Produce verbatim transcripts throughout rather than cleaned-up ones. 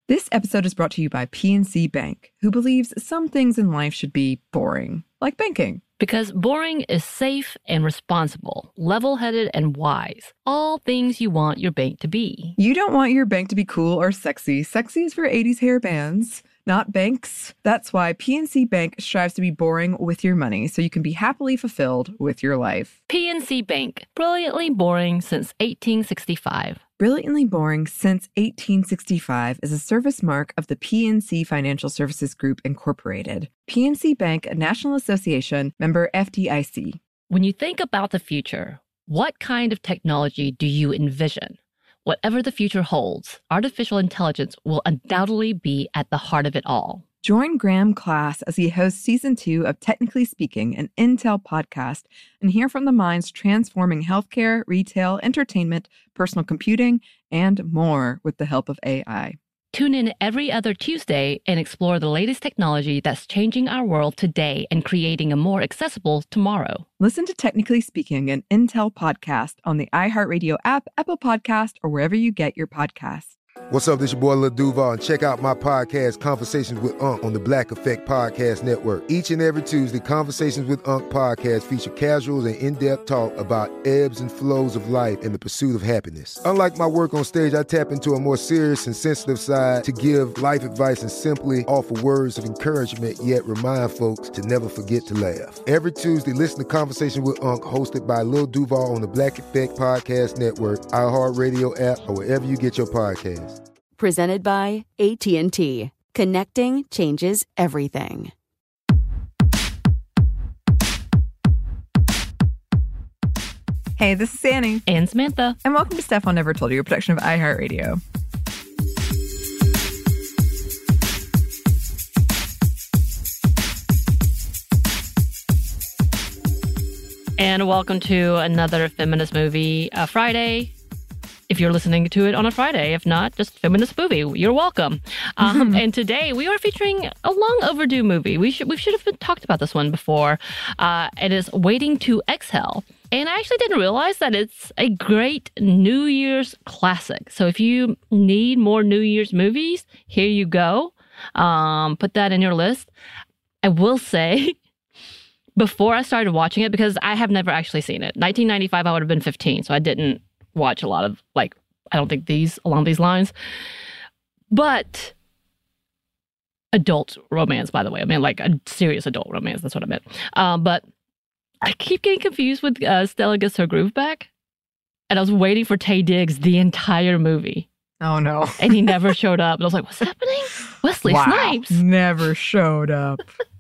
This episode is brought to you by P N C Bank, who believes some things in life should be boring, like banking. Because boring is safe and responsible, level-headed and wise. All things you want your bank to be. You don't want your bank to be cool or sexy. Sexy is for eighties hair bands, not banks. That's why P N C Bank strives to be boring with your money, so you can be happily fulfilled with your life. P N C Bank, brilliantly boring since eighteen sixty-five. Brilliantly Boring Since eighteen sixty-five is a service mark of the P N C Financial Services Group, Incorporated. P N C Bank, a National Association, member F D I C. When you think about the future, what kind of technology do you envision? Whatever the future holds, artificial intelligence will undoubtedly be at the heart of it all. Join Graham Class as he hosts season two of Technically Speaking, an Intel podcast, and hear from the minds transforming healthcare, retail, entertainment, personal computing, and more with the help of A I. Tune in every other Tuesday and explore the latest technology that's changing our world today and creating a more accessible tomorrow. Listen to Technically Speaking, an Intel podcast on the iHeartRadio app, Apple Podcast, or wherever you get your podcasts. What's up, this your boy Lil Duval, and check out my podcast, Conversations with Unc, on the Black Effect Podcast Network. Each and every Tuesday, Conversations with Unc podcast feature casual and in-depth talk about ebbs and flows of life and the pursuit of happiness. Unlike my work on stage, I tap into a more serious and sensitive side to give life advice and simply offer words of encouragement, yet remind folks to never forget to laugh. Every Tuesday, listen to Conversations with Unc, hosted by Lil Duval on the Black Effect Podcast Network, iHeartRadio app, or wherever you get your podcasts. Presented by A T and T. Connecting changes everything. Hey, this is Annie. And Samantha. And welcome to Stuff I Never Told You, a production of iHeartRadio. And welcome to another feminist movie uh, Friday. If you're listening to it on a Friday. If not, just feminist movie. You're welcome. Um, and today we are featuring a long overdue movie. We should we should have been, talked about this one before. Uh, it is Waiting to Exhale. And I actually didn't realize that it's a great New Year's classic. So if you need more New Year's movies, here you go. Um, put that in your list. I will say, before I started watching it, because I have never actually seen it. nineteen ninety-five, I would have been fifteen, so I didn't watch a lot of, like, I don't think these, along these lines. But adult romance, by the way. I mean, like, a serious adult romance. That's what I meant. Um, but I keep getting confused with uh, Stella Gets Her Groove Back. And I was waiting for Taye Diggs the entire movie. Oh, no. And he never showed up. And I was like, what's happening? Wesley wow. Snipes. Never showed up.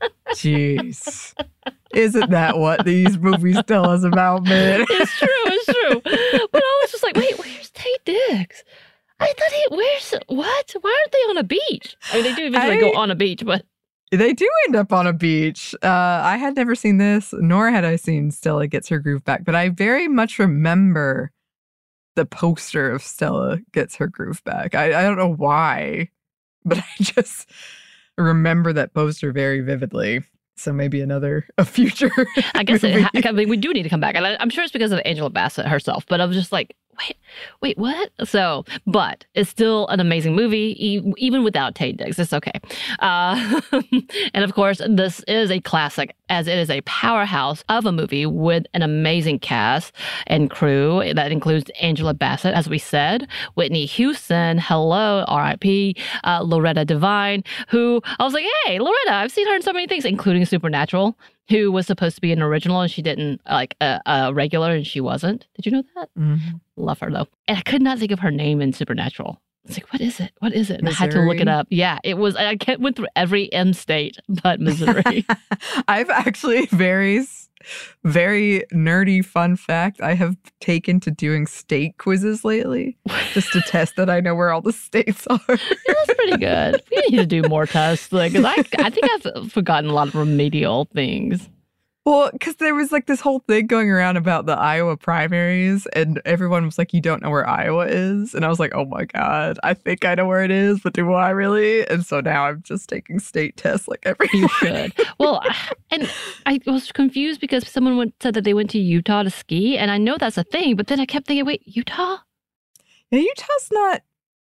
Jeez. Isn't that what these movies tell us about men? It's true, it's true. But I was just like, wait, where's Taye Diggs? I thought he, where's, what? Why aren't they on a beach? I mean, they do eventually I, go on a beach, but. They do end up on a beach. Uh, I had never seen this, nor had I seen Stella Gets Her Groove Back, but I very much remember the poster of Stella Gets Her Groove Back. I, I don't know why, but I just remember that poster very vividly. So maybe another, a future I guess movie. It, I mean, we do need to come back. And I, I'm sure it's because of Angela Bassett herself. But I was just like, wait, wait, what? So, but it's still an amazing movie, e- even without Taye Diggs. It's okay. Uh, and of course, this is a classic, as it is a powerhouse of a movie with an amazing cast and crew. That includes Angela Bassett, as we said, Whitney Houston, hello, R I P, uh, Loretta Devine, who I was like, hey, Loretta, I've seen her in so many things, including Supernatural, who was supposed to be an original and she didn't, like a, a regular, and she wasn't. Did you know that? Mm-hmm. Love her, though. And I could not think of her name in Supernatural. It's like, what is it? What is it? And Missouri? I had to look it up. Yeah, it was, I went through every M state but Missouri. I've actually very, very nerdy fun fact. I have taken to doing state quizzes lately just to test that I know where all the states are. Yeah, that's pretty good. We need to do more tests. Like, 'cause I, I think I've forgotten a lot of remedial things. Well, because there was like this whole thing going around about the Iowa primaries, and everyone was like, you don't know where Iowa is? And I was like, oh my God, I think I know where it is, but do I really? And so now I'm just taking state tests like every You morning. should. Well, and I was confused because someone went, said that they went to Utah to ski, and I know that's a thing, but then I kept thinking, wait, Utah? Yeah, Utah's not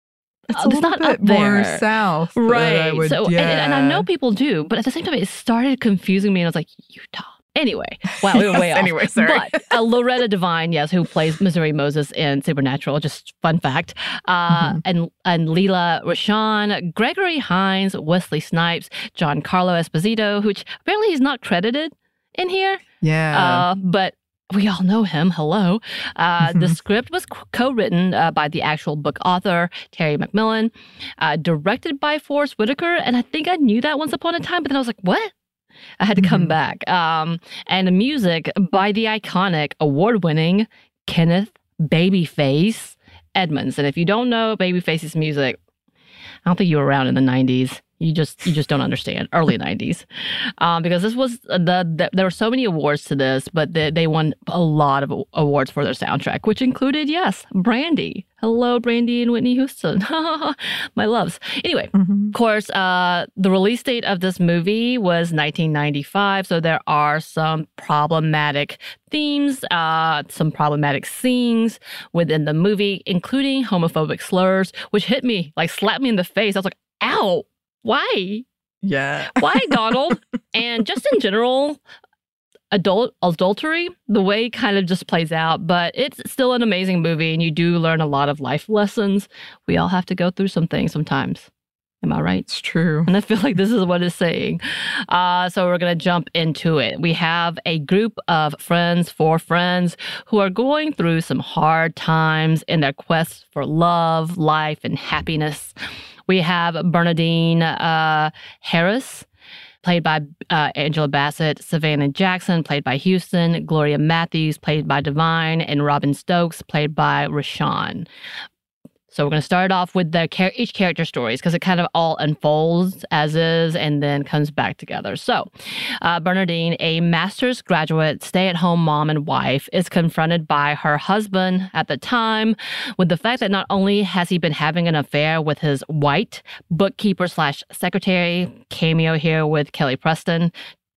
It's, uh, a it's little not bit up there. more south. than Right. I would, so, yeah. and, and I know people do, but at the same time, it started confusing me, and I was like, Utah. Anyway, wow, we were Yes, way off. anyway, sorry. But uh, Loretta Devine, yes, who plays Missouri Moses in Supernatural, just fun fact. Uh, Mhm. and and Leela Rashawn, Gregory Hines, Wesley Snipes, Giancarlo Esposito, which apparently he's not credited in here, Yeah. uh, but we all know him. Hello. Uh, The Mhm. script was co-written uh, by the actual book author, Terry McMillan, uh, directed by Forrest Whitaker. And I think I knew that once upon a time, but then I was like, what? I had to come Mhm. back. Um, and the music by the iconic, award-winning Kenneth Babyface Edmonds. And if you don't know Babyface's music, I don't think you were around in the nineties. You just you just don't understand. Early nineties. Um, because this was, the, the there were so many awards to this, but they, they won a lot of awards for their soundtrack, which included, yes, Brandy. Hello, Brandy and Whitney Houston. My loves. Anyway, Mhm. of course, uh, the release date of this movie was nineteen ninety-five, so there are some problematic themes, uh, some problematic scenes within the movie, including homophobic slurs, which hit me, like slapped me in the face. I was like, ow, why? Yeah. Why, Donald? And just in general, adult adultery, the way it kind of just plays out, but it's still an amazing movie, and you do learn a lot of life lessons. We all have to go through some things sometimes. Am I right? It's true. And I feel like this is what it's saying. Uh, so we're going to jump into it. We have a group of friends, four friends, who are going through some hard times in their quest for love, life, and happiness. We have Bernadine uh, Harris, played by uh, Angela Bassett, Savannah Jackson, played by Houston, Gloria Matthews, played by Devine, and Robin Stokes, played by Rashawn. So we're going to start off with the char- each character stories, because it kind of all unfolds as is and then comes back together. So uh, Bernadine, a master's graduate, stay-at-home mom and wife, is confronted by her husband at the time with the fact that not only has he been having an affair with his white bookkeeper slash secretary, cameo here with Kelly Preston,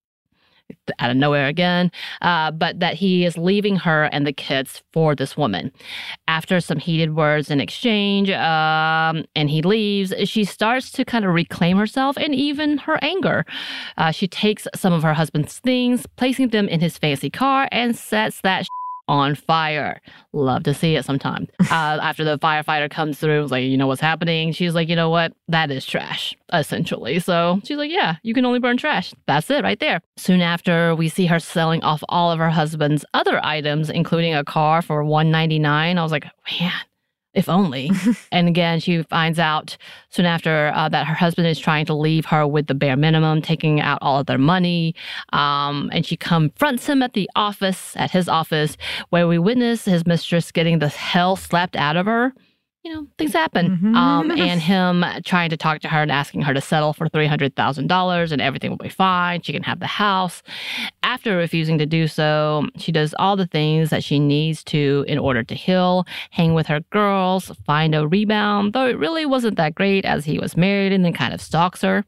out of nowhere again, uh, but that he is leaving her and the kids for this woman. After some heated words in exchange, um, and he leaves, she starts to kind of reclaim herself and even her anger. Uh, she takes some of her husband's things, placing them in his fancy car, and sets that on fire. Love to see it sometime. Uh, after the firefighter comes through, was like, you know what's happening? She's like, you know what? That is trash, essentially. So she's like, yeah, you can only burn trash. That's it right there. Soon after, we see her selling off all of her husband's other items, including a car for one ninety-nine. I was like, man, if only. And again, she finds out soon after uh, that her husband is trying to leave her with the bare minimum, taking out all of their money. Um, and she confronts him at the office, at his office, where we witness his mistress getting the hell slapped out of her. You know, things happen. Mhm. Um, and him trying to talk to her and asking her to settle for three hundred thousand dollars and everything will be fine. She can have the house. After refusing to do so, she does all the things that she needs to in order to heal, hang with her girls, find a rebound, though it really wasn't that great as he was married and then kind of stalks her.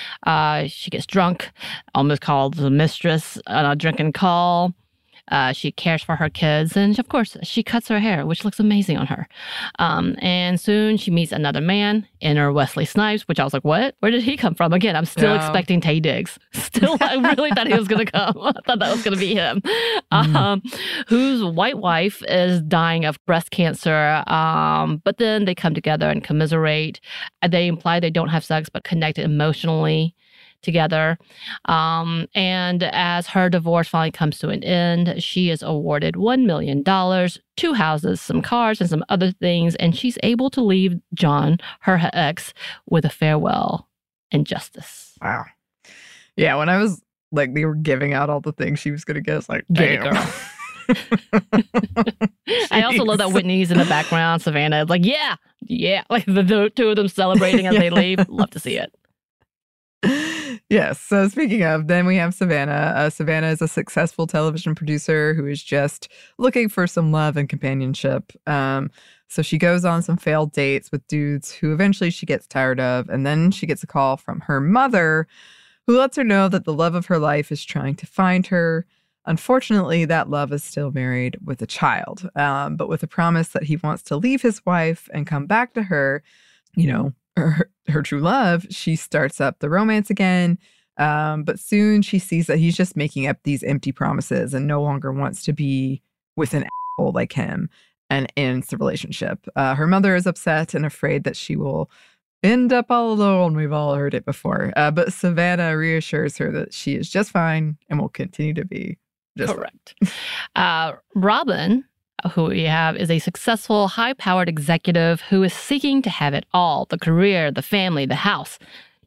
Uh, she gets drunk, almost calls the mistress on a drinking call. Uh, she cares for her kids, and of course, she cuts her hair, which looks amazing on her. Um, and soon she meets another man, enter Wesley Snipes, which I was like, what? Where did he come from? Again, I'm still No. expecting Taye Diggs. Still, I really thought he was going to come. I thought that was going to be him. Mm. Um, whose white wife is dying of breast cancer. Um, but then they come together and commiserate. They imply they don't have sex, but connect emotionally together. Um, and as her divorce finally comes to an end, she is awarded one million dollars, two houses, some cars, and some other things. And she's able to leave John, her ex, with a farewell and justice. Wow. Yeah, when I was like, they were giving out all the things she was going to get, it's like, Get it, damn. girl. I also love that Jeez. Whitney's in the background. Savannah is like, yeah, yeah. Like the, the two of them celebrating as they leave. Love to see it. Yes. So speaking of, then we have Savannah. Uh, Savannah is a successful television producer who is just looking for some love and companionship. Um, so she goes on some failed dates with dudes who eventually she gets tired of. And then she gets a call from her mother who lets her know that the love of her life is trying to find her. Unfortunately, that love is still married with a child, um, but with a promise that he wants to leave his wife and come back to her you know, her, her true love, she starts up the romance again. Um, but soon she sees that he's just making up these empty promises and no longer wants to be with an asshole like him, and ends the relationship. Uh, her mother is upset and afraid that she will end up all alone. We've all heard it before. Uh, but Savannah reassures her that she is just fine and will continue to be just correct. uh, Robin, who we have, is a successful, high-powered executive who is seeking to have it all: the career, the family, the house.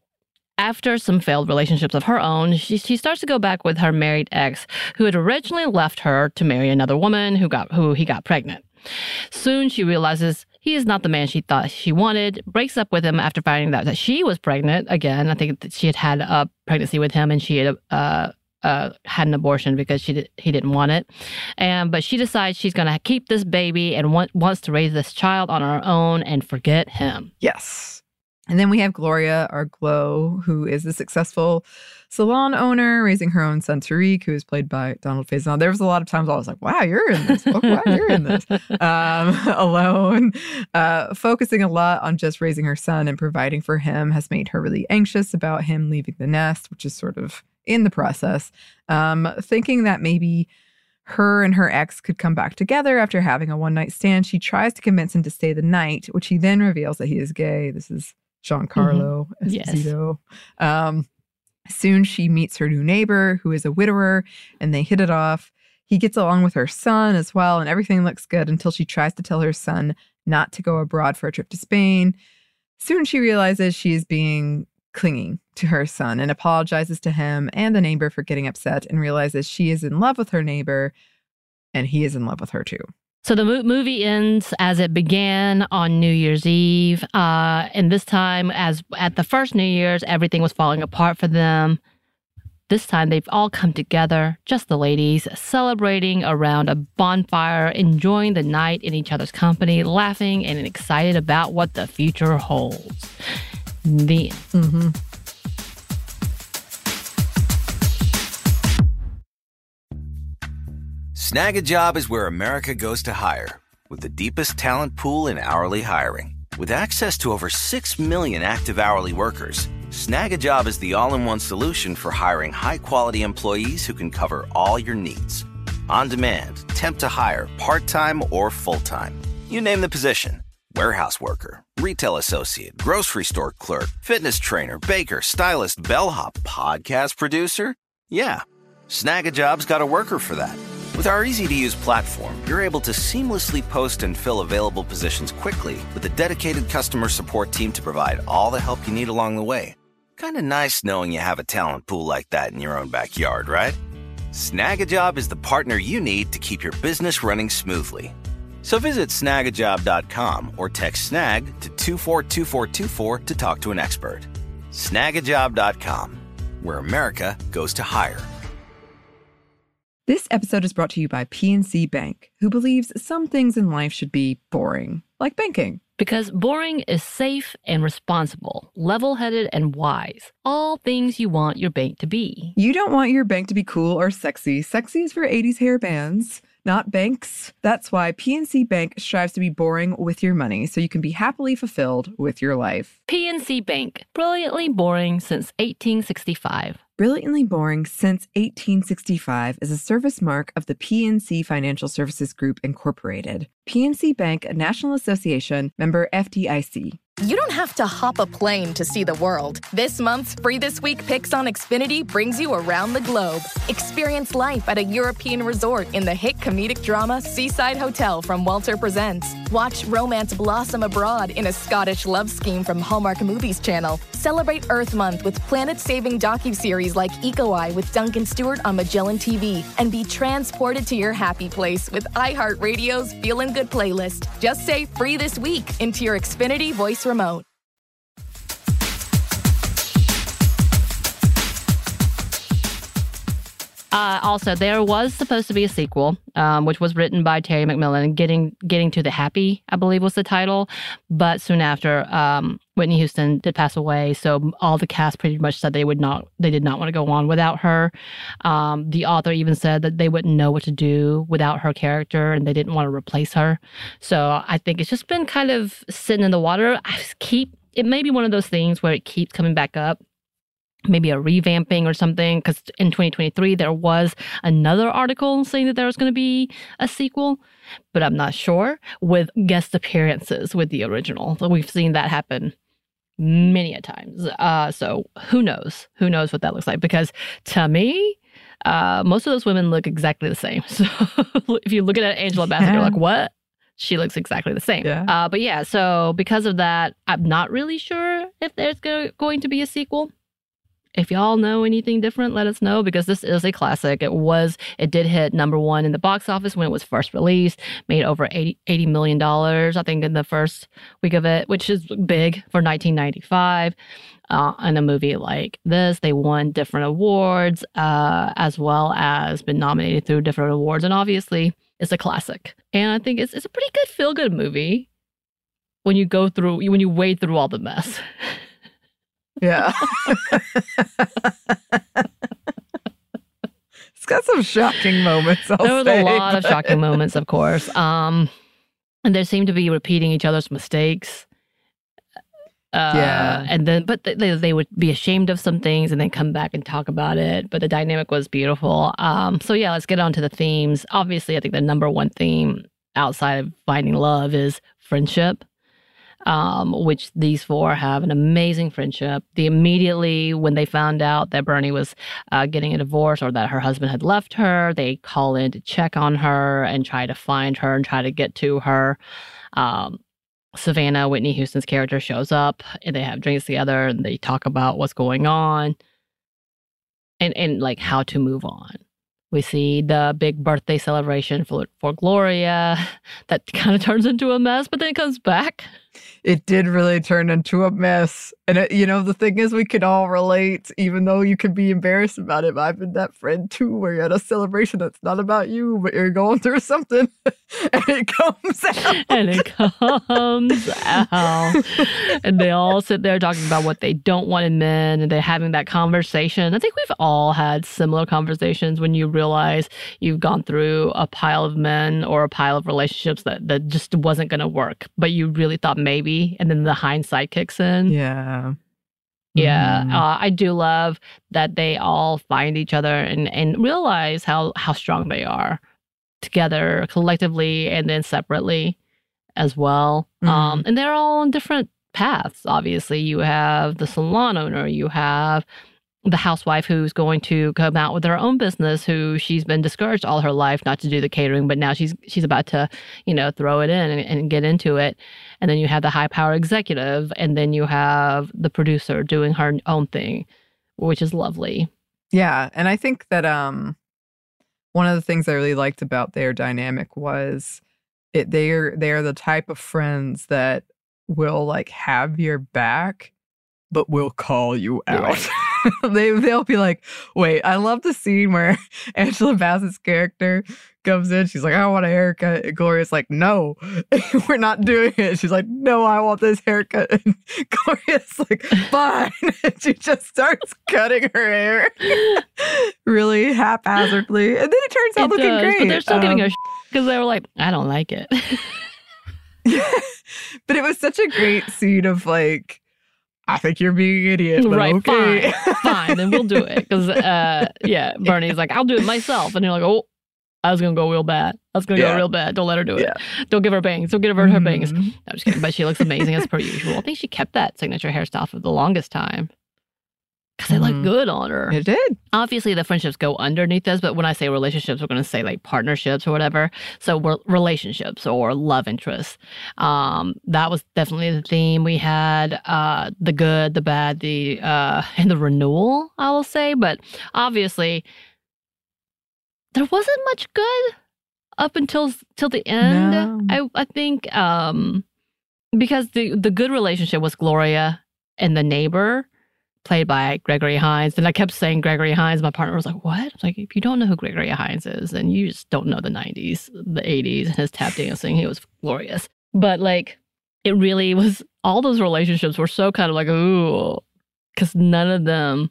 After some failed relationships of her own, she, she starts to go back with her married ex, who had originally left her to marry another woman who got who he got pregnant. Soon she realizes he is not the man she thought she wanted, breaks up with him after finding out that she was pregnant. Again, I think that she had had a pregnancy with him and she had uh, uh, had an abortion because she did, he didn't want it. And But she decides she's going to keep this baby and want, wants to raise this child on her own and forget him. Yes. And then we have Gloria, our Glow, who is a successful salon owner, raising her own son, Tariq, who is played by Donald Faison. There was a lot of times I was like, wow, you're in this. Oh, wow, you're in this. Um, alone. Uh, focusing a lot on just raising her son and providing for him has made her really anxious about him leaving the nest, which is sort of in the process. Um, thinking that maybe her and her ex could come back together after having a one-night stand, she tries to convince him to stay the night, which he then reveals that he is gay. This is Giancarlo mm-hmm. Esposito. Yes. Um, soon she meets her new neighbor, who is a widower, and they hit it off. He gets along with her son as well, and everything looks good until she tries to tell her son not to go abroad for a trip to Spain. Soon she realizes she is being clingy to her son and apologizes to him and the neighbor for getting upset, and realizes she is in love with her neighbor and he is in love with her too. So the mo- movie ends as it began on New Year's Eve. Uh, and this time, as at the first New Year's, everything was falling apart for them. This time, they've all come together, just the ladies, celebrating around a bonfire, enjoying the night in each other's company, laughing and excited about what the future holds. The end. Mm-hmm. Snag a Job is where America goes to hire, with the deepest talent pool in hourly hiring. With access to over six million active hourly workers, Snag a Job is the all-in-one solution for hiring high-quality employees who can cover all your needs. On demand, temp to hire, part-time or full-time. You name the position: warehouse worker, retail associate, grocery store clerk, fitness trainer, baker, stylist, bellhop, podcast producer. Yeah, Snag a Job's got a worker for that. With our easy-to-use platform, you're able to seamlessly post and fill available positions quickly with a dedicated customer support team to provide all the help you need along the way. Kind of nice knowing you have a talent pool like that in your own backyard, right? Snag a Job is the partner you need to keep your business running smoothly. So visit snag a job dot com or text SNAG to two four two four two four to talk to an expert. snag a job dot com, where America goes to hire. This episode is brought to you by P N C Bank, who believes some things in life should be boring, like banking. Because boring is safe and responsible, level-headed and wise. All things you want your bank to be. You don't want your bank to be cool or sexy. Sexy is for eighties hair bands, not banks. That's why P N C Bank strives to be boring with your money, so you can be happily fulfilled with your life. P N C Bank, brilliantly boring since eighteen sixty-five. Brilliantly Boring Since eighteen sixty-five is a service mark of the P N C Financial Services Group, Incorporated. P N C Bank, a National Association, member F D I C. You don't have to hop a plane to see the world. This month's Free This Week Picks on Xfinity brings you around the globe. Experience life at a European resort in the hit comedic drama Seaside Hotel from Walter Presents. Watch romance blossom abroad in a Scottish love scheme from Hallmark Movies Channel. Celebrate Earth Month with planet-saving docuseries like Eco Eye with Duncan Stewart on Magellan T V. And be transported to your happy place with iHeartRadio's Feelin' Good playlist. Just say Free This Week into your Xfinity voice remote. Uh, also, there was supposed to be a sequel, um, which was written by Terry McMillan, Getting Getting to the Happy, I believe was the title. But soon after, um, Whitney Houston did pass away, so all the cast pretty much said they would not, they did not want to go on without her. Um, the author even said that they wouldn't know what to do without her character, and they didn't want to replace her. So I think it's just been kind of sitting in the water. I just keep it may be one of those things where it keeps coming back up. Maybe a revamping or something, because in twenty twenty-three, there was another article saying that there was going to be a sequel, but I'm not sure, with guest appearances with the original. So we've seen that happen many a times. Uh, so who knows? Who knows what that looks like? Because to me, uh, most of those women look exactly the same. So if you look at Angela Bassett, you're like, what? She looks exactly the same. Yeah. Uh, but yeah, so because of that, I'm not really sure if there's go- going to be a sequel. If y'all know anything different, let us know, because this is a classic. It was, it did hit number one in the box office when it was first released, made over eighty million dollars, I think, in the first week of it, which is big for nineteen ninety-five. Uh, and a movie like this, they won different awards, uh, as well as been nominated through different awards. And obviously, it's a classic. And I think it's, it's a pretty good feel-good movie when you go through, when you wade through all the mess. Yeah. It's got some shocking moments, I'll There was say, a lot of but- shocking moments, of course. Um, and they seem to be repeating each other's mistakes. Uh, Yeah. And then, but they, they would be ashamed of some things and then come back and talk about it. But the dynamic was beautiful. Um, so yeah, let's get on to the themes. Obviously, I think the number one theme outside of finding love is friendship. Um, which these four have an amazing friendship. The immediately when they found out that Bernie was uh, getting a divorce or that her husband had left her, they call in to check on her and try to find her and try to get to her. Um, Savannah, Whitney Houston's character, shows up and they have drinks together and they talk about what's going on and, and like how to move on. We see the big birthday celebration for, for Gloria that kind of turns into a mess, but then it comes back. It did really turn into a mess. And, it, you know, the thing is, we could all relate, even though you could be embarrassed about it. But I've been that friend, too, where you're at a celebration that's not about you, but you're going through something, and it comes out. And it comes out. And they all sit there talking about what they don't want in men, and they're having that conversation. I think we've all had similar conversations when you realize you've gone through a pile of men or a pile of relationships that, that just wasn't going to work, but you really thought maybe, and then the hindsight kicks in. Yeah. Yeah, Mhm. uh, I do love that they all find each other and, and realize how, how strong they are together, collectively, and then separately as well. Mhm. Um, and they're all on different paths. Obviously, you have the salon owner, you have the housewife who's going to come out with her own business, who she's been discouraged all her life not to do the catering, but now she's she's about to, you know, throw it in and, and get into it. And then you have the high power executive, and then you have the producer doing her own thing, which is lovely. Yeah, and I think that um, one of the things I really liked about their dynamic was it. They're they're the type of friends that will like have your back, but will call you out. they they'll be like, wait, I love the scene where Angela Bassett's character comes in. She's like, I want a haircut. And Gloria's like, no, we're not doing it. She's like, no, I want this haircut. And Gloria's like, fine. And she just starts cutting her hair really haphazardly. And then it turns out It looking does, great. but they're still giving Um, her because they were like, I don't like it. But it was such a great scene of like, I think you're being an idiot, but Right, okay. fine, fine, then we'll do it. Because, uh, yeah, Bernie's like, I'll do it myself. And you're like, oh, I was going to go real bad. I was going to Yeah. go real bad. Don't let her do it. Yeah. Don't give her bangs. Don't give her her bangs. No, Mhm. I'm just kidding. But she looks amazing as per usual. I think she kept that signature hairstyle for the longest time. Because it Mhm. looked good on her. It did. Obviously, the friendships go underneath this, but when I say relationships, we're going to say like partnerships or whatever. So we're relationships or love interests. Um, that was definitely the theme. We had uh, the good, the bad, the uh, and the renewal, I will say. But obviously, there wasn't much good up until till the end. No. I I think um, because the the good relationship was Gloria and the neighbor, played by Gregory Hines. And I kept saying Gregory Hines. My partner was like, what? I was like, if you don't know who Gregory Hines is, then you just don't know the nineties, the eighties, and his tap dancing. He was glorious. But like, it really was, all those relationships were so kind of like, ooh, because none of them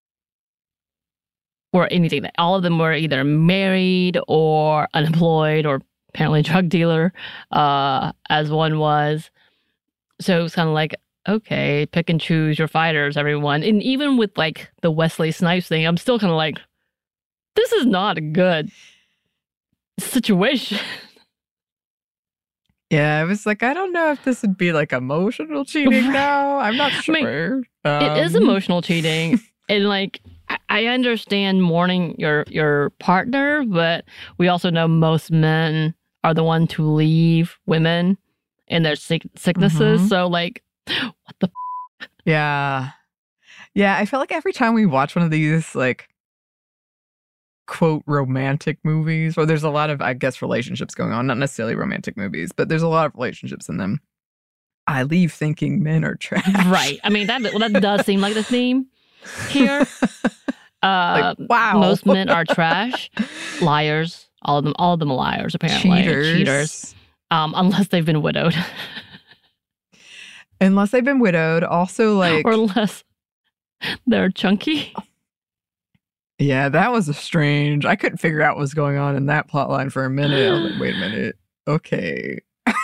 were anything. All of them were either married or unemployed or apparently a drug dealer, uh, as one was. So it was kind of like, okay, pick and choose your fighters, everyone. And even with like the Wesley Snipes thing, I'm still kind of like, this is not a good situation. Yeah, I was like, I don't know if this would be like emotional cheating now. I'm not sure. I mean, um, it is emotional cheating. And like, I, I understand mourning your your partner, but we also know most men are the one to leave women in their sick, sicknesses. Mhm. So like, what the f- Yeah. Yeah, I feel like every time we watch one of these, like, quote, romantic movies, where there's a lot of, I guess, relationships going on, not necessarily romantic movies, but there's a lot of relationships in them. I leave thinking men are trash. right. I mean, that well, that does seem like the theme here. Uh, Like, wow. Most men are trash, liars. All of them, all of them are liars, apparently. Cheaters. Cheaters. Um, unless they've been widowed. Unless they've been widowed. Also, like, or unless they're chunky. yeah, that was a strange. I couldn't figure out what was going on in that plot line for a minute. I was like, wait a minute. Okay.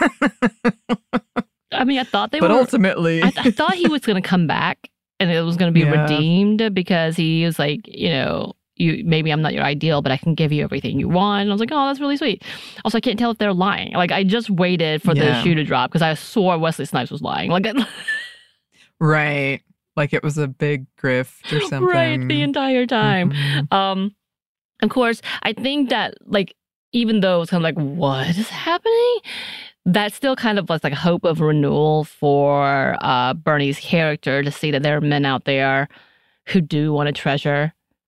I mean, I thought they but were. ultimately, I, I thought he was going to come back and it was going to be Yeah. redeemed because he was like, you know, you maybe I'm not your ideal, but I can give you everything you want. And I was like, oh, that's really sweet. Also, I can't tell if they're lying. Like, I just waited for the Yeah. shoe to drop because I swore Wesley Snipes was lying. Like, right. Like it was a big grift or something. right, the entire time. Mhm. Um, of course, I think that like even though it's kind of like what is happening, that still kind of was like a hope of renewal for uh, Bernie's character to see that there are men out there who do want to treasure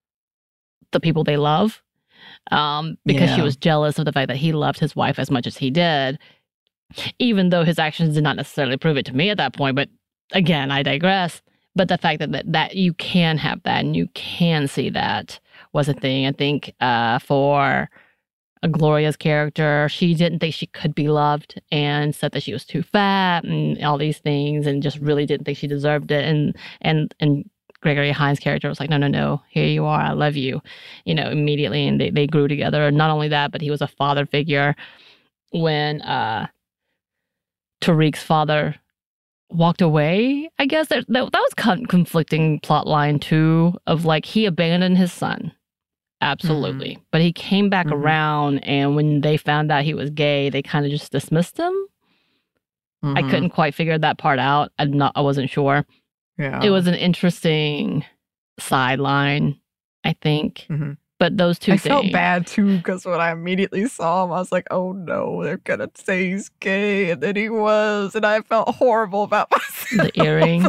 the people they love, um, because she Yeah. was jealous of the fact that he loved his wife as much as he did, even though his actions did not necessarily prove it to me at that point. But again, I digress. But the fact that, that that you can have that and you can see that was a thing. I think uh, for a Gloria's character, she didn't think she could be loved and said that she was too fat and all these things, and just really didn't think she deserved it. And and and Gregory Hines' character was like, no, no, no, here you are, I love you, you know, immediately. And they, they grew together. And not only that, but he was a father figure when uh, Tariq's father walked away. I guess that, that, that was con- conflicting plot line too, of like he abandoned his son. Absolutely. Mm-hmm. But he came back mm-hmm. around, and when they found out he was gay, they kind of just dismissed him. Mm-hmm. I couldn't quite figure that part out. I'm not, I wasn't sure. Yeah. It was an interesting sideline, I think. Mm-hmm. But those two I things. felt bad too, because when I immediately saw him, I was like, oh no, they're going to say he's gay. And then he was. And I felt horrible about myself. The earring.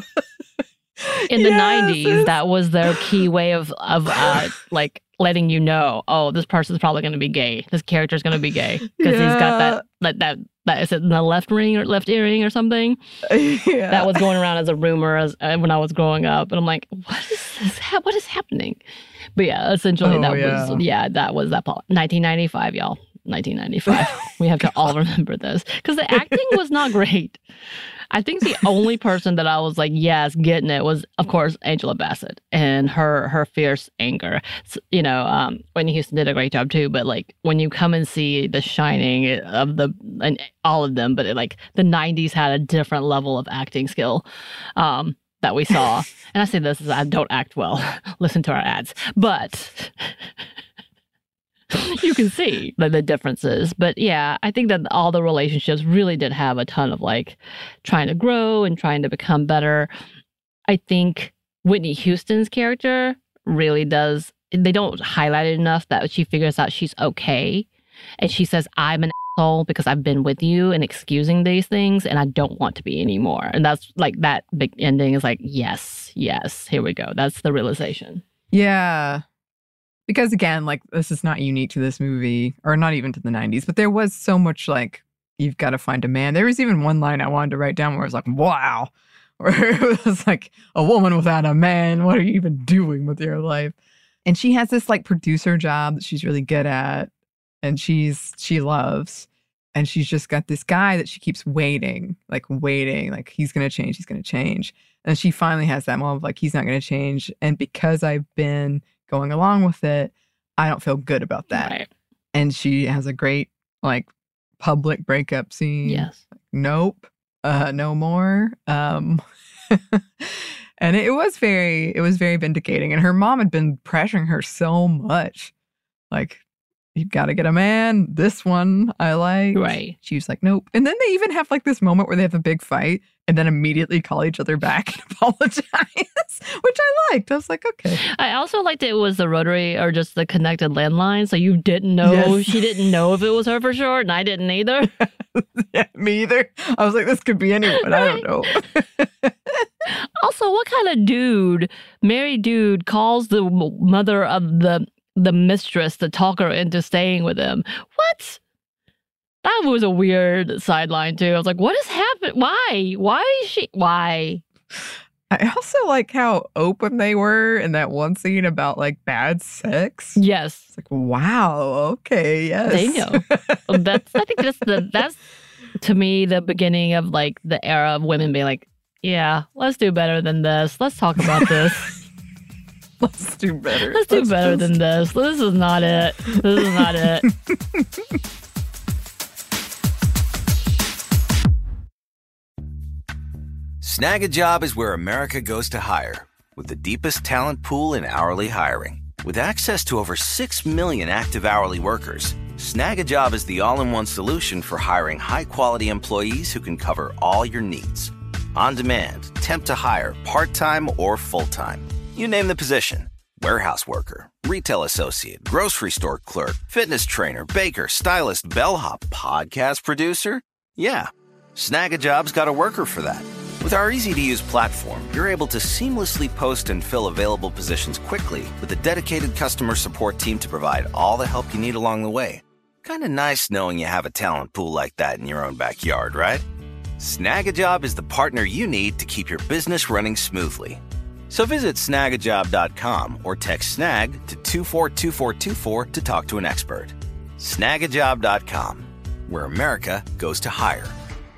In the yes, nineties, it's... that was their key way of, of uh, like, letting you know, oh, this person's probably going to be gay. This character's going to be gay. Because yeah. he's got that, that, that, that, is it in the left ring or left earring or something? Yeah. That was going around as a rumor as uh, when I was growing up. And I'm like, what is this? Ha- what is happening? But yeah, essentially oh, that yeah. was, yeah, that was that plot. nineteen ninety-five, y'all. nineteen ninety-five. We have to all remember this. Because the acting was not great. I think the only person that I was like, yes, getting it was, of course, Angela Bassett and her her fierce anger. So, you know, um, Whitney Houston did a great job too. But like when you come and see The Shining of the and all of them, but it, like the nineties had a different level of acting skill um, that we saw. And I say this as I don't act well. Listen to our ads, but. You can see the, the differences. But yeah, I think that all the relationships really did have a ton of like trying to grow and trying to become better. I think Whitney Houston's character really does, they don't highlight it enough that she figures out she's okay. And she says, I'm an asshole because I've been with you and excusing these things and I don't want to be anymore. And that's like that big ending is like, yes, yes, here we go. That's the realization. Yeah. Because again, like this is not unique to this movie or not even to the nineties, but there was so much like, you've got to find a man. There was even one line I wanted to write down where it was like, wow, where it was like a woman without a man. What are you even doing with your life? And she has this like producer job that she's really good at and she's, she loves. And she's just got this guy that she keeps waiting, like waiting, like he's going to change, he's going to change. And she finally has that moment of like, he's not going to change. And because I've been going along with it, I don't feel good about that. Right. And she has a great like public breakup scene. Yes. Like, nope. Uh, no more. Um, And it was very, it was very vindicating. And her mom had been pressuring her so much. Like, you've got to get a man. This one I like. Right. She was like, nope. And then they even have like this moment where they have a big fight and then immediately call each other back and apologize, which I liked. I was like, okay. I also liked it was the rotary or just the connected landline. So you didn't know, Yes. she didn't know if it was her for sure. And I didn't either. Yeah, me either. I was like, this could be anyone. I don't know. Also, what kind of dude, married dude, calls the m- mother of the the mistress to talk her into staying with him? What? That was a weird sideline too. I was like, what is happening? Why? Why is she? Why? I also like how open they were in that one scene about like bad sex. Yes, It's like, wow, okay, yes. they know. That's. I think that's the. That's to me the beginning of like the era of women being like, yeah, let's do better than this. Let's talk about this. Let's do better. Let's do Let's better just- than this. This is not it. This is not it. Snag a Job is where America goes to hire, with the deepest talent pool in hourly hiring. With access to over six million active hourly workers, Snag a Job is the all-in-one solution for hiring high-quality employees who can cover all your needs. On demand, temp to hire, part-time or full-time. You name the position. Warehouse worker, retail associate, grocery store clerk, fitness trainer, baker, stylist, bellhop, podcast producer. Yeah, Snag a Job's got a worker for that. With our easy-to-use platform, you're able to seamlessly post and fill available positions quickly with a dedicated customer support team to provide all the help you need along the way. Kind of nice knowing you have a talent pool like that in your own backyard, right? Snag a Job is the partner you need to keep your business running smoothly. So visit snag a job dot com or text snag to two four two four two four to talk to an expert. snag a job dot com, where America goes to hire.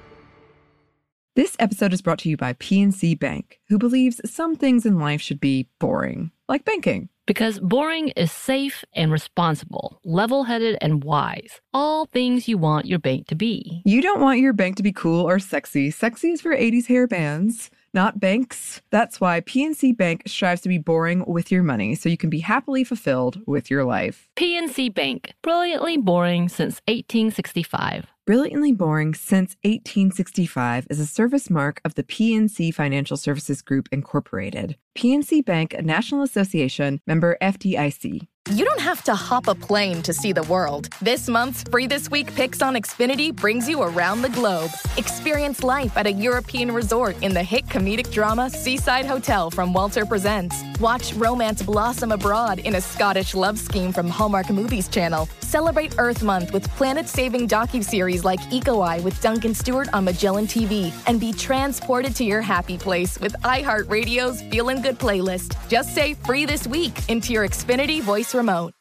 This episode is brought to you by P N C Bank, who believes some things in life should be boring, like banking. Because boring is safe and responsible, level-headed and wise. All things you want your bank to be. You don't want your bank to be cool or sexy. Sexy is for eighties hair bands, not banks. That's why P N C Bank strives to be boring with your money so you can be happily fulfilled with your life. P N C Bank, brilliantly boring since eighteen sixty-five. Brilliantly Boring Since eighteen sixty-five is a service mark of the P N C Financial Services Group, Incorporated. P N C Bank, a National Association, member F D I C. You don't have to hop a plane to see the world. This month's Free This Week Picks on Xfinity brings you around the globe. Experience life at a European resort in the hit comedic drama Seaside Hotel from Walter Presents. Watch romance blossom abroad in a Scottish love scheme from Hallmark Movies Channel. Celebrate Earth Month with planet-saving docuseries like Eco Eye with Duncan Stewart on Magellan T V. And be transported to your happy place with iHeartRadio's Feelin' Good playlist. Just say Free This Week into your Xfinity voice remote.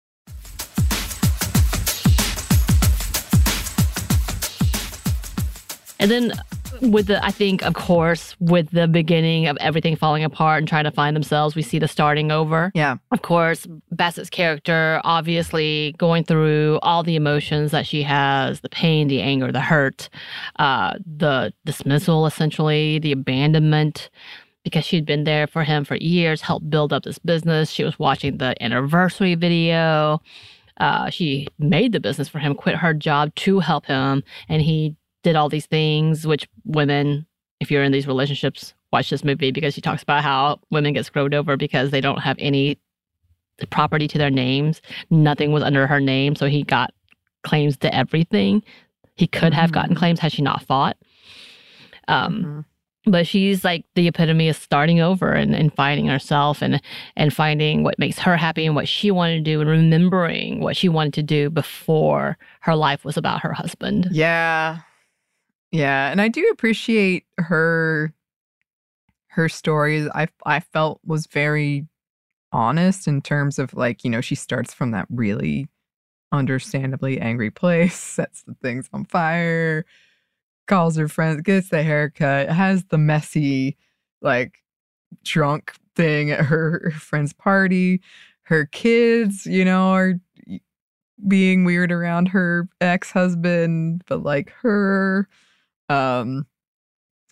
And then with the, I think, of course, with the beginning of everything falling apart and trying to find themselves, we see the starting over. Yeah. Of course, Bassett's character obviously going through all the emotions that she has, the pain, the anger, the hurt, uh, the dismissal, essentially, the abandonment, because she'd been there for him for years, helped build up this business. She was watching the anniversary video. Uh, she made the business for him, quit her job to help him, and he did all these things, which women, if you're in these relationships, watch this movie because she talks about how women get screwed over because they don't have any property to their names. Nothing was under her name, so he got claims to everything. He could have gotten claims had she not fought. Um, Mhm. But she's like the epitome of starting over and, and finding herself and and finding what makes her happy and what she wanted to do and remembering what she wanted to do before her life was about her husband. Yeah. Yeah. And I do appreciate her her stories. I I felt was very honest in terms of like, you know, she starts from that really understandably angry place, sets the things on fire, calls her friends, gets the haircut, has the messy, like, drunk thing at her, her friend's party. Her kids, you know, are being weird around her ex-husband, but like her. Um,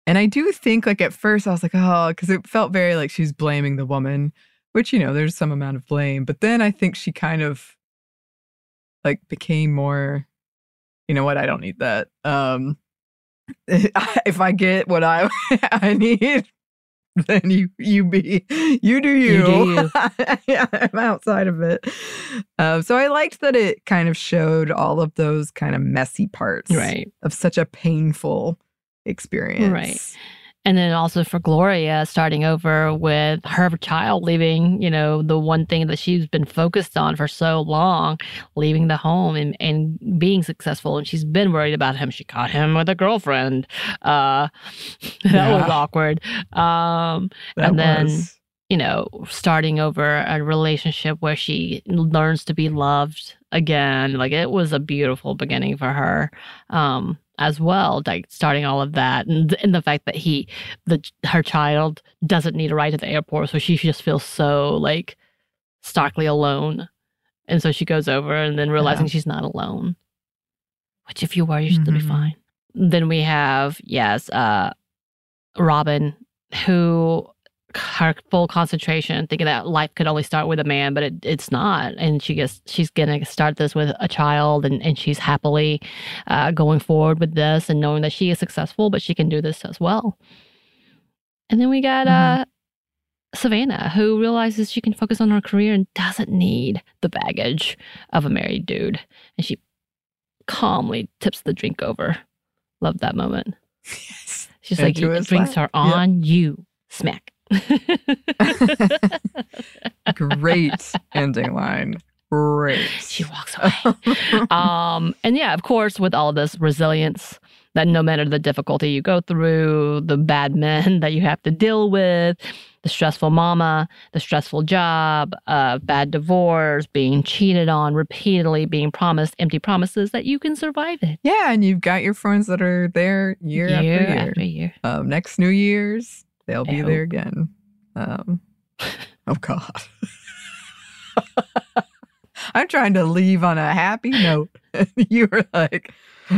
And I do think, like, at first I was like, oh, because it felt very like she was blaming the woman, which, you know, there's some amount of blame. But then I think she kind of, like, became more, you know what, I don't need that. Um, if I get what I I need, then you you be you do you. You do you. Yeah, I'm outside of it. Um, so I liked that it kind of showed all of those kind of messy parts Right. of such a painful experience. Right. And then also for Gloria, starting over with her child leaving, you know, the one thing that she's been focused on for so long, leaving the home and, and being successful. And she's been worried about him. She caught him with a girlfriend. Uh, that Yeah. was awkward. Um, That and then, was. you know, starting over a relationship where she learns to be loved again. Like, it was a beautiful beginning for her. Um, as well, like starting all of that, and, and the fact that he, the her child doesn't need a ride to the airport, so she just feels so like starkly alone, and so she goes over and then realizing Yeah. she's not alone. Which, if you were, you should still be Mhm. fine. Then we have yes, uh, Robin, who her full concentration, thinking that life could only start with a man, but it, it's not. And she gets she's gonna start this with a child, and, and she's happily uh, going forward with this and knowing that she is successful, but she can do this as well. And then we got Mhm. uh, Savannah, who realizes she can focus on her career and doesn't need the baggage of a married dude. And she calmly tips the drink over. Love that moment. Yes. She's like, Into it his drinks lap. are on you. Smack. Great ending line. Great. She walks away. um, and yeah, of course, with all this resilience, that no matter the difficulty you go through, the bad men that you have to deal with, the stressful mama, the stressful job, uh, bad divorce, being cheated on repeatedly, being promised empty promises, that you can survive it. Yeah, and you've got your friends that are there year, after year. after year. Um, next New Year's, they'll be I there hope. again. Um, oh, God. I'm trying to leave on a happy note. You were like...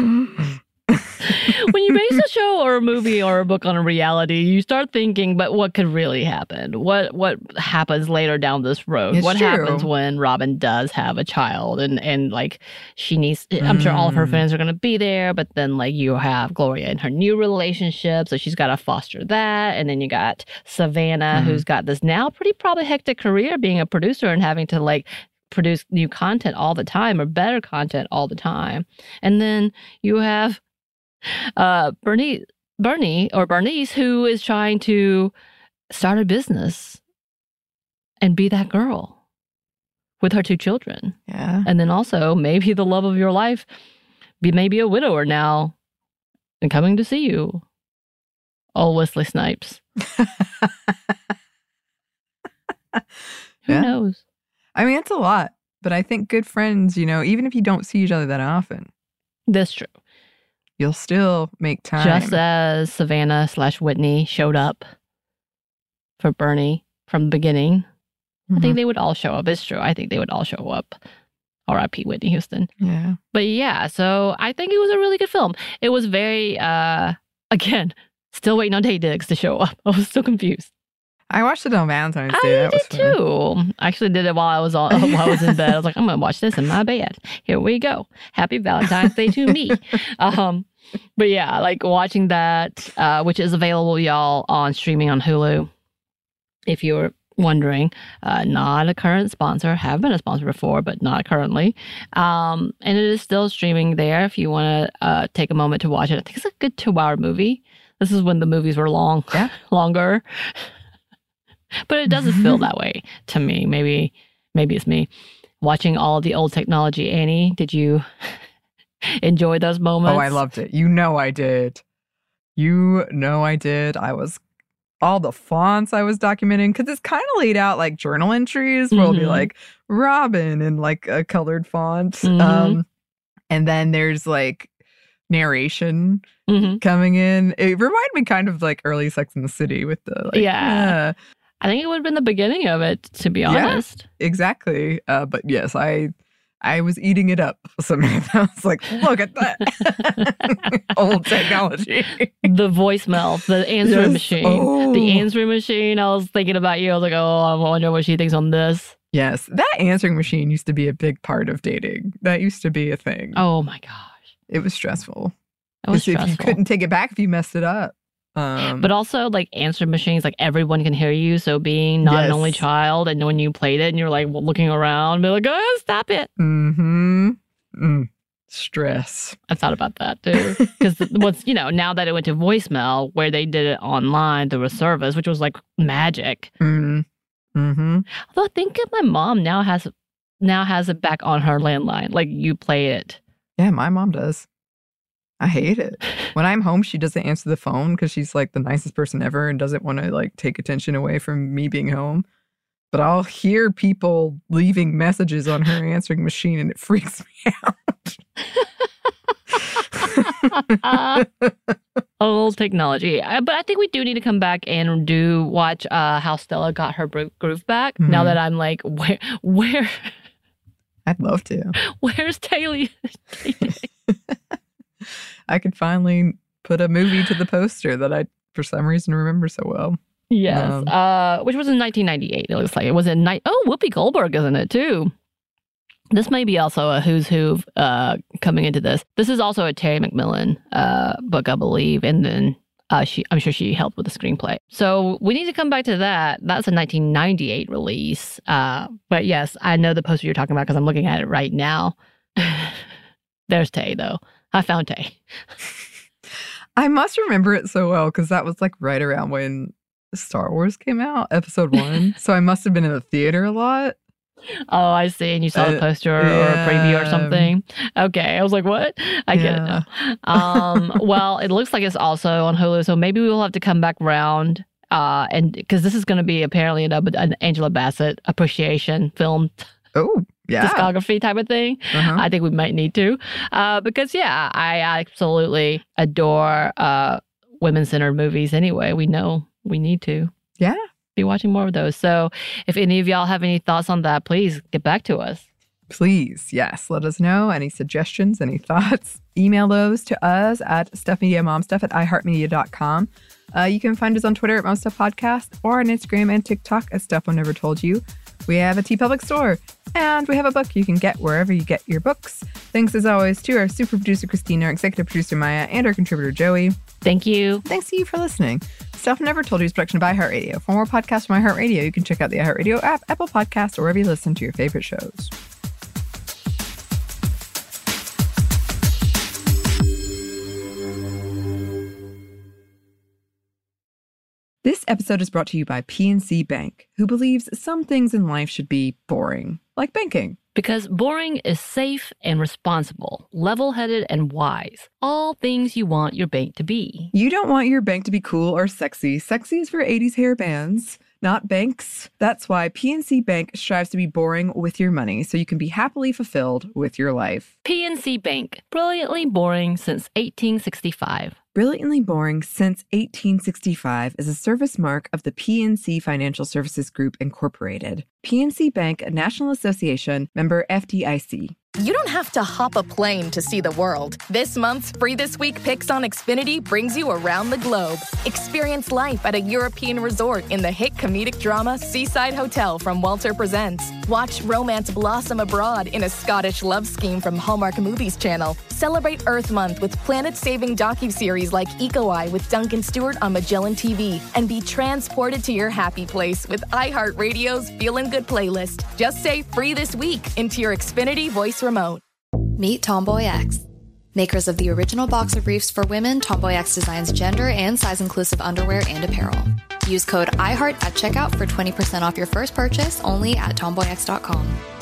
When you base a show or a movie or a book on a reality, you start thinking, but what could really happen? What what happens later down this road? It's what true. happens when Robin does have a child and, and like she needs, I'm sure all of her Mm. friends are going to be there, but then like you have Gloria in her new relationship, so she's got to foster that. And then you got Savannah, Mhm. who's got this now pretty probably hectic career being a producer and having to like produce new content all the time or better content all the time. And then you have uh, Bernie, Bernie or Bernice, who is trying to start a business and be that girl with her two children. Yeah. And then also maybe the love of your life, be maybe a widower now and coming to see you. Oh, Wesley Snipes. Who Yeah. knows? I mean, it's a lot, but I think good friends, you know, even if you don't see each other that often, That's true. you'll still make time. Just as Savannah slash Whitney showed up for Bernie from the beginning, I Mhm. think they would all show up. It's true. I think they would all show up. R I P Whitney Houston. Yeah. But yeah, so I think it was a really good film. It was very, uh, again, still waiting on Taye Diggs to show up. I was still confused. I watched it on Valentine's I Day. That was did fun. too. I actually did it while I was on, while I was in bed. I was like, I'm gonna watch this in my bed. Here we go. Happy Valentine's Day to me. Um, but yeah, like watching that, uh, which is available, y'all, on streaming on Hulu. If you're wondering, uh, not a current sponsor, have been a sponsor before, but not currently. Um, and it is still streaming there if you want to uh, take a moment to watch it. I think it's a good two-hour movie. This is when the movies were long, Yeah. longer. But it doesn't feel that way to me. Maybe, maybe it's me. Watching all the old technology, Annie, did you enjoy those moments? Oh, I loved it. You know I did. You know I did. I was all the fonts I was documenting because it's kind of laid out like journal entries where it'll be Mhm. like Robin in like a colored font. Mhm. Um, and then there's like narration Mhm. coming in. It reminded me kind of like early Sex in the City with the like, Yeah. I think it would have been the beginning of it, to be Yeah. honest. exactly. Uh, but yes, I I was eating it up. Something I was like, look at that. Old technology. The voicemail, the answering Yes. machine. Oh. The answering machine. I was thinking about you. I was like, oh, I wonder what she thinks on this. Yes, that answering machine used to be a big part of dating. That used to be a thing. Oh my gosh. It was stressful. It was 'Cause if stressful. you couldn't take it back if you messed it up. Um, But also, like, answering machines, like, everyone can hear you. So being not an Yes. only child, and when you played it and you're, like, looking around, be like, oh, stop it. mm-hmm. Mm. Stress. I thought about that, too. Because what's, you know, now that it went to voicemail, where they did it online through a service, which was, like, magic. Mm. Mm-hmm. Although I think my mom now has now has it back on her landline. Like, you play it. Yeah, my mom does. I hate it. When I'm home, she doesn't answer the phone because she's like the nicest person ever and doesn't want to like take attention away from me being home. But I'll hear people leaving messages on her answering machine and it freaks me out. Old technology. I, but I think we do need to come back and do watch uh, how Stella got her bro- groove back. Mhm. Now that I'm like, where, where, I'd love to. where's Taylor? I could finally put a movie to the poster that I, for some reason, remember so well. Yes. Um, uh, which was in nineteen ninety-eight. It looks like it was in night. Oh, Whoopi Goldberg is in it too. This may be also a who's who uh, coming into this. This is also a Terry McMillan uh, book, I believe, and then uh, she, I'm sure she helped with the screenplay. So we need to come back to that. That's a nineteen ninety-eight release. Uh, but yes, I know the poster you're talking about because I'm looking at it right now. There's Tay, though. I found Tay. I must remember it so well because that was like right around when Star Wars came out, episode one. So I must have been in the theater a lot. Oh, I see. And you saw the Uh, poster or yeah. a preview or something. Okay. I was like, what? I get it Yeah. now. Um, well, it looks like it's also on Hulu. So maybe we will have to come back round. Uh, and because this is going to be apparently an, an Angela Bassett appreciation film Oh, yeah. discography type of thing. Uh-huh. I think we might need to. Uh, because, yeah, I absolutely adore uh, women-centered movies anyway. We know we need to. Yeah. Be watching more of those. So if any of y'all have any thoughts on that, please get back to us. Please, yes, let us know. Any suggestions, any thoughts? Email those to us at stuffmediamomstuff at iheartmedia dot com. Uh, you can find us on Twitter at momstuffpodcast or on Instagram and TikTok at Stuff I Never Told You. We have a TeePublic store, and we have a book you can get wherever you get your books. Thanks as always to our super producer Christina, our executive producer Maya, and our contributor Joey. Thank you. Thanks to you for listening. Stuff Never Told You is a production of iHeartRadio. For more podcasts from iHeartRadio, you can check out the iHeartRadio app, Apple Podcasts, or wherever you listen to your favorite shows. This episode is brought to you by P N C Bank, who believes some things in life should be boring, like banking. Because boring is safe and responsible, level-headed and wise. All things you want your bank to be. You don't want your bank to be cool or sexy. Sexy is for eighties hair bands, not banks. That's why P N C Bank strives to be boring with your money so you can be happily fulfilled with your life. P N C Bank, brilliantly boring since eighteen sixty-five. Brilliantly Boring Since eighteen sixty-five is a service mark of the P N C Financial Services Group, Incorporated. P N C Bank, a National Association, member F D I C. You don't have to hop a plane to see the world. This month's Free This Week Picks on Xfinity brings you around the globe. Experience life at a European resort in the hit comedic drama Seaside Hotel from Walter Presents. Watch romance blossom abroad in a Scottish love scheme from Hallmark Movies Channel. Celebrate Earth Month with planet-saving docuseries like Eco Eye with Duncan Stewart on Magellan T V. And be transported to your happy place with iHeartRadio's Feelin' Good playlist. Just say Free This Week into your Xfinity voice remote. Meet Tomboy X. Makers of the original boxer briefs for women, Tomboy X designs gender and size-inclusive underwear and apparel. Use code IHEART at checkout for twenty percent off your first purchase only at tomboy x dot com.